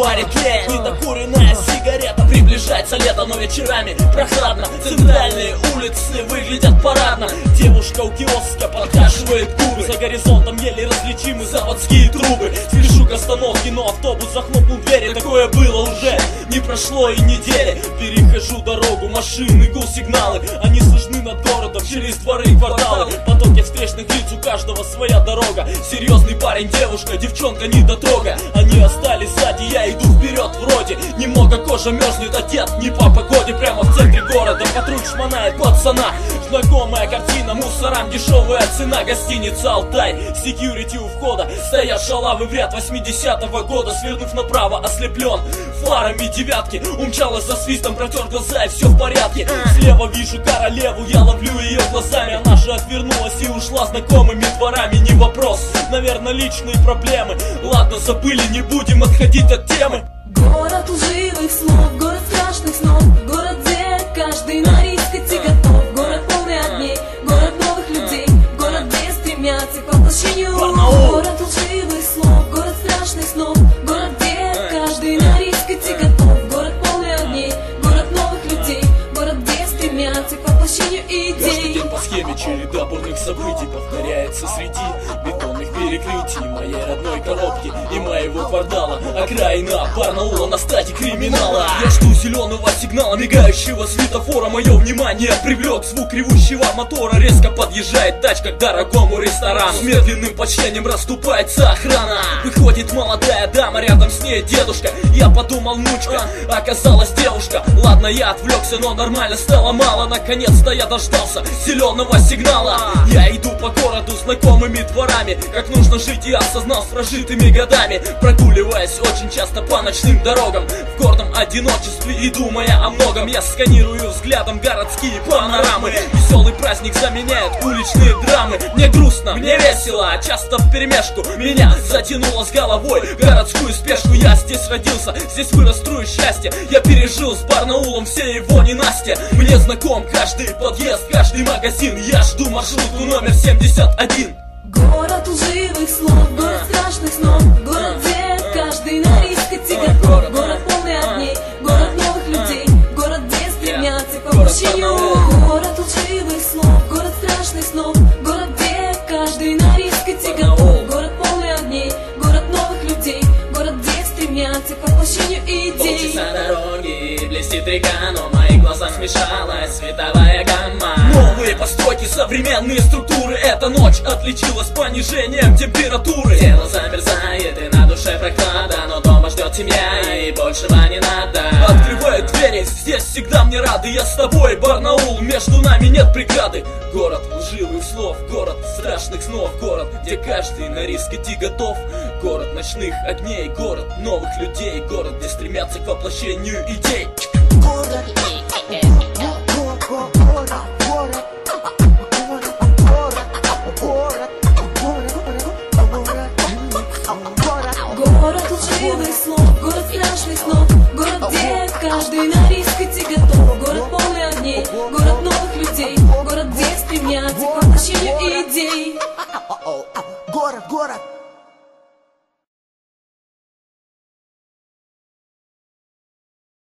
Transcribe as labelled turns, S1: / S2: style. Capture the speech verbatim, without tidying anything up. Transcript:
S1: варит тлеет недокуренная сигарета. Приближается лето, но вечерами прохладно. Центральные улицы выглядят парадно. Девушка у киоска подкашивает губы. За горизонтом еле различимы заводские трубы. Спешу к остановке, но автобус захлопнул двери. Такое было уже, не прошло и недели. Перехожу дорогу, машины, гул, сигналы. Они слышны над городом, через дворы и кварталы. Потоки встречных лиц, у каждого своя дорога. Серьезный парень, девушка, девчонка, недотрога. Они остались сзади, я иду вперед вроде. Немного кожа мерзнет, одет не по погоде. Прямо в центре города патруль шмонает пацана. Знакомая картина, мусорам дешевая цена. Гостиница Алтай, секьюрити у входа. Стоят шалавы в ряд восьмидесятого года. Свернув направо, ослеплен фарами девятки. Умчалась за свистом, протер глаза и все в порядке. Слева вижу королеву, я ловлю ее глазами. Она же отвернулась и ушла знакомыми дворами. Не вопрос, наверное, личные проблемы. Ладно, забыли, не будем отходить от темы.
S2: Город лживых слов, город страшных снов. Город, где каждый на риск идти готов. Город полный огней, город новых людей. Город, где стремятся к воплощению. Город лживых слов, город страшных снов. Город, где каждый на риск идти готов. Город полный огней, город новых людей. Город, где стремятся к воплощению идей.
S1: Каждый день по схеме череда бурных событий повторяется среди бетонных перекрытий моей родной коробки и моего квартала. Окраина Барнаула на стадии криминала. Я жду зеленого сигнала, мигающего светофора. Мое внимание привлек звук ревущего мотора. Резко подъезжает тачка к дорогому ресторану. С медленным почтением расступается охрана. Выходит молодая дама, рядом с ней дедушка. Я подумал, внучка, оказалась девушка. Ладно, я отвлекся, но нормально стало мало. Наконец-то я дождался зеленого сигнала. Я иду по городу знакомыми дворами. Как нужно жить, я осознал с прожитыми годами. Прогуливаясь очень часто по ночным дорогам, в гордом одиночестве и думая о многом, я сканирую взглядом городские панорамы. Веселый праздник заменяет уличные драмы. Мне грустно, мне весело, а часто вперемешку. Меня затянуло с головой городскую спешку. Я здесь родился, здесь вырос, струю счастье. Я пережил с Барнаулом все его ненастья. Мне знаком каждый подъезд, каждый магазин. Я жду маршрутку номер семьдесят один.
S2: Город лживых слов, город страшных снов. Город, где каждый на риск идти готов. Город полный огней, город новых людей. Город, где стремятся к воплощению. Город лживых слов, город страшных снов. Город, где каждый на риск идти готов. Город полный огней, город новых людей. Город, где стремятся к воплощению идей.
S1: Полчаса дороги, блестит река, но в моих глазах смешалась световая гамма. Новые постройки, современные структуры. Эта ночь отличилась понижением температуры. Тело замерзает и на душе прохлада, но дома ждет семья и большего не надо. Открывают двери, здесь всегда мне рады. Я с тобой, Барнаул, между нами нет преграды. Город лживых слов, город страшных снов. Город, где каждый на риск идти готов. Город ночных огней, город новых людей. Город, где стремятся к воплощению идей.
S3: Город,
S2: Город лживых слов, город страшных снов. Город, где каждый на риск идти готов. Город полный огней, город новых людей. Город, где стремятся к воплощению идей.
S3: город, город.